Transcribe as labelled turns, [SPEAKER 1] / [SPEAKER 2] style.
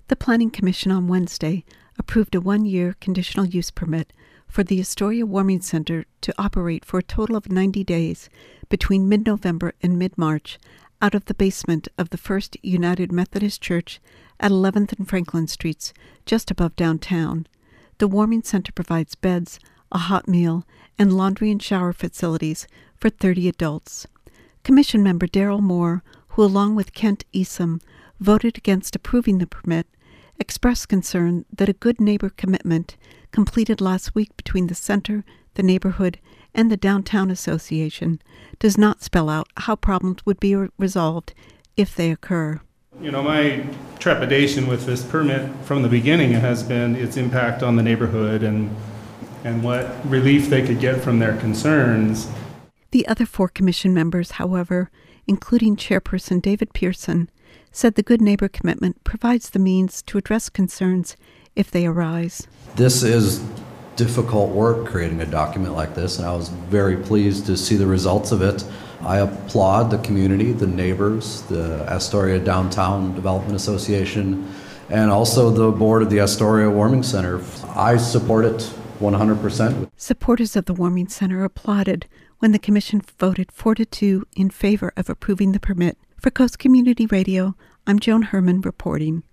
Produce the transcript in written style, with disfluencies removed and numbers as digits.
[SPEAKER 1] The Planning Commission on Wednesday approved a 1-year conditional use permit for the Astoria Warming Center to operate for a total of 90 days between mid-November and mid-March out of the basement of the First United Methodist Church at 11th and Franklin Streets, just above downtown. The Warming Center provides beds, a hot meal, and laundry and shower facilities for 30 adults. Commission member Darrell Moore, who along with Kent Esom voted against approving the permit, expressed concern that a good neighbor commitment completed last week between the center, the neighborhood, and the Downtown Association does not spell out how problems would be resolved if they occur.
[SPEAKER 2] My trepidation with this permit from the beginning has been its impact on the neighborhood and what relief they could get from their concerns.
[SPEAKER 1] The other 4 commission members, however, including Chairperson David Pearson, said the Good Neighbor Commitment provides the means to address concerns if they arise.
[SPEAKER 3] This is difficult work, creating a document like this, and I was very pleased to see the results of it. I applaud the community, the neighbors, the Astoria Downtown Development Association, and also the board of the Astoria Warming Center. I support it 100%.
[SPEAKER 1] Supporters of the Warming Center applauded when the commission voted 4-2 in favor of approving the permit. For Coast Community Radio, I'm Joan Herman reporting.